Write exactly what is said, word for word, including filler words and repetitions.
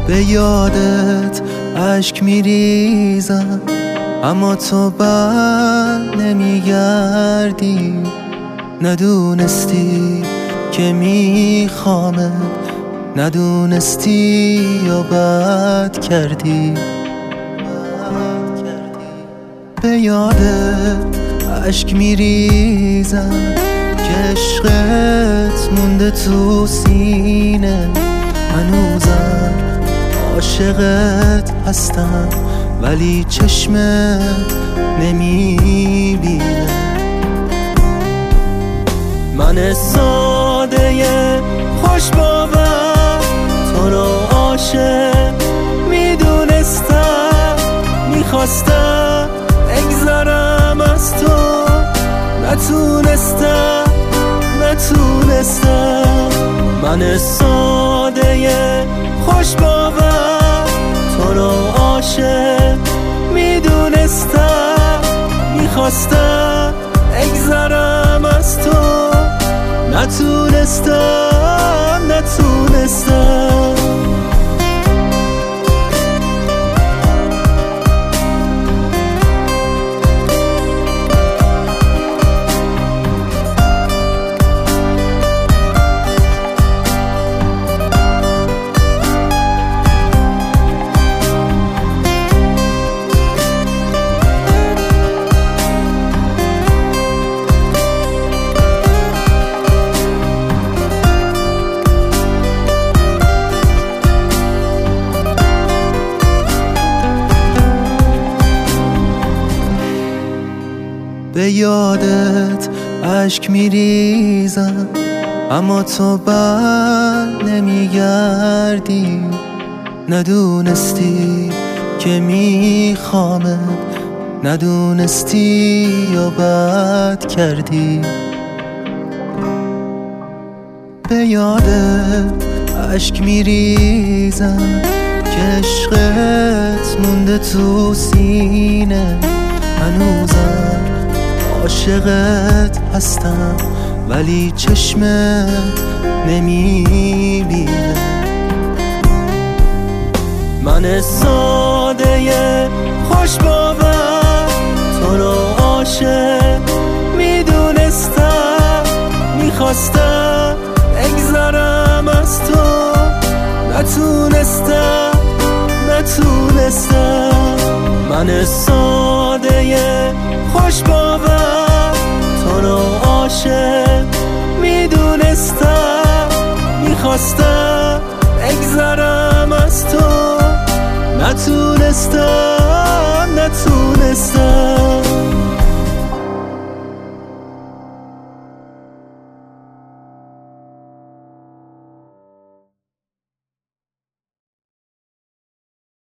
به یادت اشک میریزم اما تو بر نمیگردی. ندونستی که میخوامت، ندونستی یا بد کردی. به یادت اشک میریزم که عشقت مونده تو سینه. هنوزم عاشقت هستم ولی چشمت نمیبینه. من ساده خوش باور تو رو عاشق میدونستم، میخواستم اگذرم از تو، نتونستم نتونستم. من ساده خوش باور تو رو عاشق میدونستم، میخواستم اگذرم از تو، نتونستم نتونستم. به یادت اشک میریزم اما تو بر نمیگردی. ندونستی که میخوامت، ندونستی یا بد کردی. به یادت اشک میریزم که عشقت مونده تو سینه. هنوزم عاشقت هستم ولی چشمت نمیبینه. من ساده خوش باور تو رو عاشق میدونستم، میخواستم اگذرم از تو، نتونستم نتونستم. من ساده خوش باور تو رو عاشق میدونستم، میخواستم اگذرم از تو، نتونستم نتونستم.